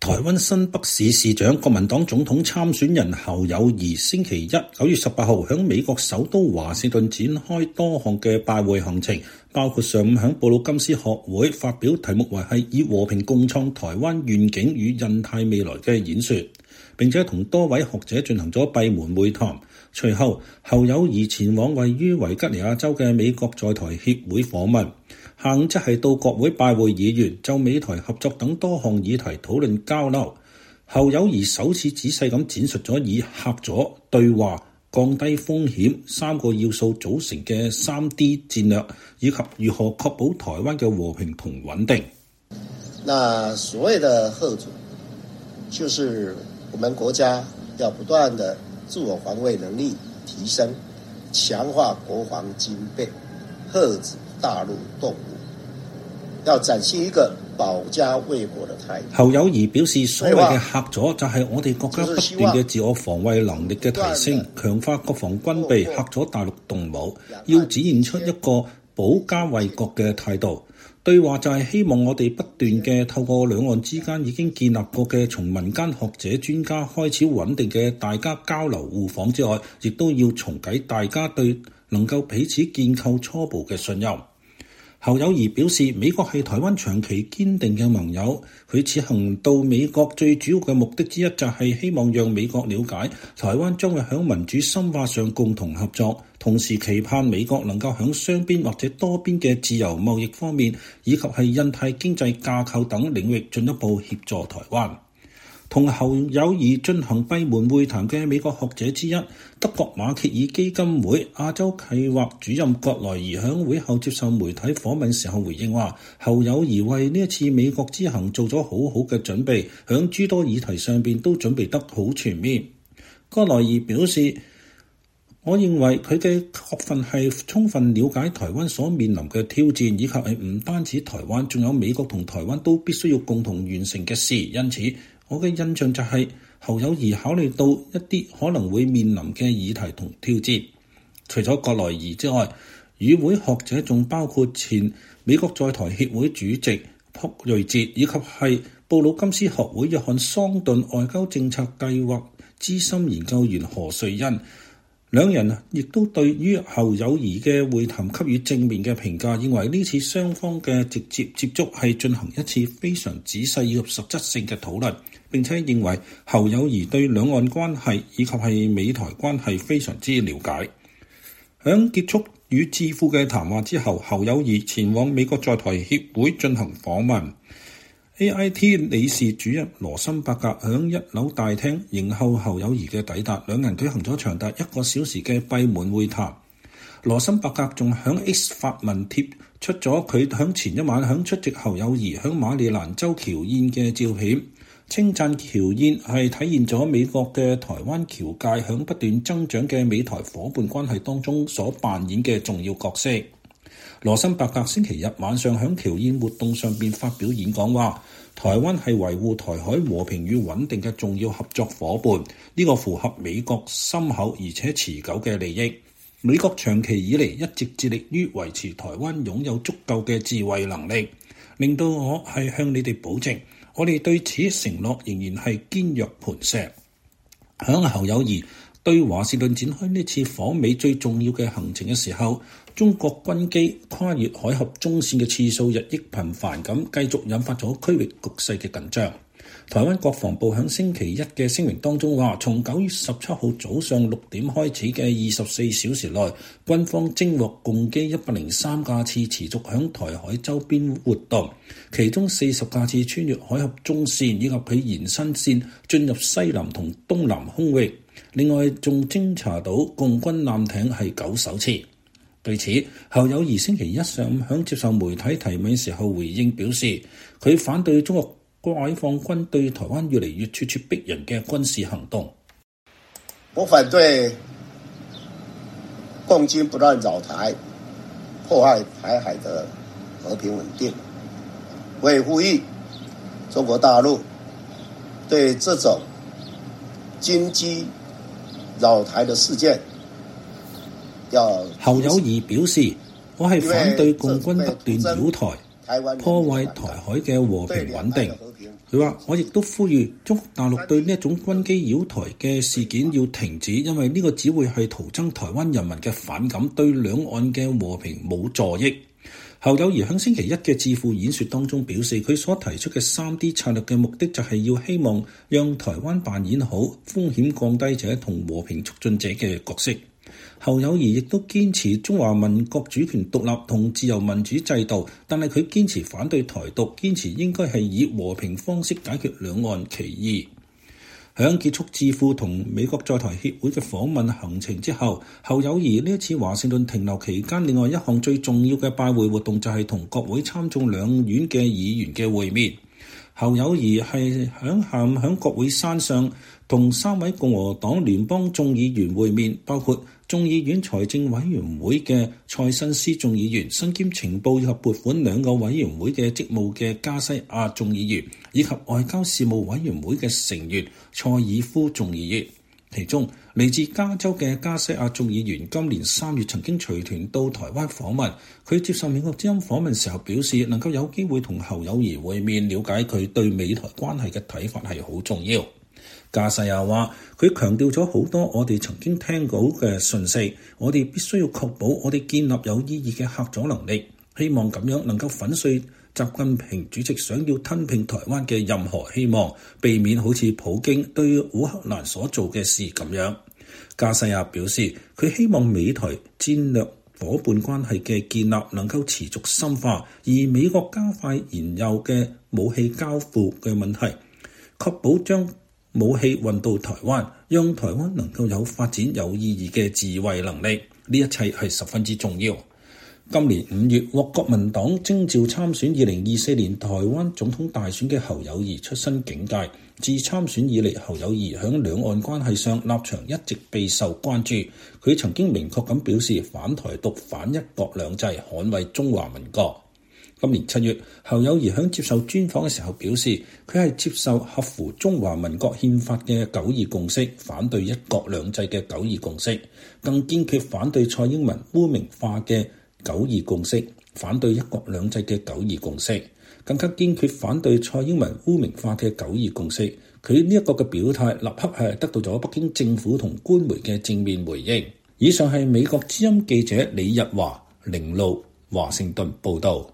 台灣新北市市長、國民黨總統參選人侯友宜星期一9月18號喺美國首都華盛頓展開多項嘅拜會行程，包括上午喺布魯金斯學會發表題目為係以和平共創台灣願景與印太未來嘅演說，並且同多位學者進行咗閉門會談。隨後，侯友宜前往位於維吉尼亞州嘅美國在台協會訪問。下午則係到國會拜會議員，就美台合作等多項議題討論交流。侯友宜首次仔細咁展述咗以嚇阻、對話、降低風險三個要素組成嘅3D 戰略，以及如何確保台灣嘅和平同穩定。 那所謂的嚇阻，就是我們國家要不斷的自我防衛能力提升，強化國防軍備，嚇止大陸動武，要展現一個保家衛國的態度。 侯友宜表示，所謂嘅嚇阻就係我哋國家不斷嘅自我防衛能力嘅提升，強化國防軍備，嚇阻大陸動武，要展現出一個保家衛國嘅態度。對話就係希望我哋不斷嘅透過兩岸之間已經建立過嘅從民間學者專家開始穩定嘅大家交流互訪之外，亦都要重啟大家對能夠彼此建構初步嘅信任。侯友宜表示，美國係台灣長期堅定嘅盟友，佢此行到美國最主要嘅目的之一就係希望讓美國了解台灣將會喺民主深化上共同合作，同時期盼美國能夠喺雙邊或者多邊嘅自由貿易方面，以及係印太經濟架構等領域進一步協助台灣。同侯友宜進行閉門會談嘅美國學者之一，德國馬歇爾基金會亞洲計劃主任葛萊儀響會後接受媒體訪問時候回應話，侯友宜為呢一次美國之行做咗好好嘅準備，響諸多議題上邊都準備得好全面。葛萊儀表示，我認為佢嘅確份係充分了解台灣所面臨嘅挑戰，以及係唔單止台灣，仲有美國同台灣都必須要共同完成嘅事，因此我嘅印象就係侯友宜考慮到一啲可能會面臨嘅議題同挑戰。除咗葛萊儀之外，與會學者仲包括前美國在台協會主席卜瑞哲，以及係布魯金斯學會約翰桑頓外交政策計劃資深研究員何瑞恩。兩人亦都對於侯友宜嘅會談給予正面嘅評價，認為呢次雙方嘅直接接觸係進行一次非常仔細以及實質性嘅討論，並且認為侯友宜對兩岸關係以及係美台關係非常之了解。響結束與智庫嘅談話之後，侯友宜前往美國在台協會進行訪問。AIT 理事主任羅森伯格響1樓大廳迎候侯友宜嘅抵達，兩人舉行咗長達1個小時嘅閉門會談。羅森伯格仲響 X 發文貼出咗佢響前一晚響出席侯友宜響馬里蘭州僑宴嘅照片，稱讚僑宴係體現咗美國嘅台灣僑界響不斷增長嘅美台夥伴關係當中所扮演嘅重要角色。羅森伯格星期日晚上響僑宴活動上邊發表演講話，台灣係維護台海和平與穩定嘅重要合作夥伴，呢個符合美國深厚而且持久嘅利益。美國長期以嚟一直致力於維持台灣擁有足夠嘅自衛能力，令到我係向你哋保證，我哋對此承諾仍然係堅若磐石。響侯友宜對華盛頓展開呢次訪美最重要嘅行程嘅時候，中國軍機跨越海峽中線嘅次數日益頻繁，咁繼續引發咗區域局勢嘅緊張。台灣國防部喺星期一嘅聲明當中話，從9月17號早上6點開始嘅24小時內，軍方偵獲共機103架次持續響台海周邊活動，其中40架次穿越海峽中線以及其延伸線進入西南同東南空域。另外仲偵查到共軍艦艇係9艘次。對此，侯友宜星期一上午響接受媒體提問時候回應表示，佢反對中國解放軍對台灣越嚟越咄咄逼人嘅軍事行動。 我反對共軍不斷擾台，破壞台海的和平穩定。我也呼籲中國大陸對這種軍機擾台的事件， 侯友宜表示，我係反對共軍不斷擾台，破壞台海嘅和平穩定。 佢話：我亦都呼籲中國大陸對呢一種軍機擾台嘅事件要停止，因為呢個只會係徒增台灣人民嘅反感，對兩岸嘅和平冇助益。侯友宜喺星期一嘅智庫演說當中表示，佢所提出嘅 3D 策略嘅目的就係要希望讓台灣扮演好風險降低者同和平促進者嘅角色。侯友宜亦都堅持中華民國主權獨立同自由民主制度，但係佢堅持反對台獨，堅持應該係以和平方式解決兩岸歧義。喺結束智庫同美國在台協會嘅訪問行程之後，侯友宜呢一次華盛頓停留期間，另外一項最重要嘅拜會活動就係同國會參眾兩院嘅議員嘅會面。侯友宜係喺下午喺國會山上同3位共和黨聯邦眾議員會面，包括眾議院財政委員會嘅蔡新斯眾議員、身兼情報以及撥款2個委員會嘅職務嘅加西亞眾議員，以及外交事務委員會嘅成員蔡爾夫眾議員。其中嚟自加州嘅加西亞眾議員今年3月曾經隨團到台灣訪問，佢接受美國之音訪問時候表示，能夠有機會同侯友宜會面，了解佢對美台關係嘅睇法係好重要。加西亞話，佢強調咗好多我哋曾經聽到嘅訊息，我哋必須要確保我哋建立有意義嘅嚇阻能力，希望咁樣能夠粉碎習近平主席想要吞併台灣嘅任何希望，避免好似普京對烏克蘭所做嘅事咁樣。加西亞表示，佢希望美台戰略夥伴關係嘅建立能夠持續深化，而美國加快研究嘅武器交付嘅問題，確保將武器運到台灣，讓台灣能夠有發展有意義嘅自衛能力，呢一切係十分之重要。今年5月獲國民黨徵召參選2024年台灣總統大選嘅侯友宜出身警界，自參選以嚟，侯友宜響兩岸關係上立場一直備受關注。佢曾經明確咁表示反台獨、反一國兩制，捍衛中華民國。今年7月，侯友宜響接受專訪嘅時候表示，佢係接受合乎中華民國憲法嘅9·2共識，反對一國兩制嘅9·2共識，更堅決反對蔡英文污名化嘅9·2共識，反對一國兩制嘅9·2共識，更加堅決反對蔡英文污名化嘅9·2共識。佢呢一個嘅表態立刻係得到咗北京政府同官媒嘅正面回應。以上係美國之音記者李日華領路華盛頓報道。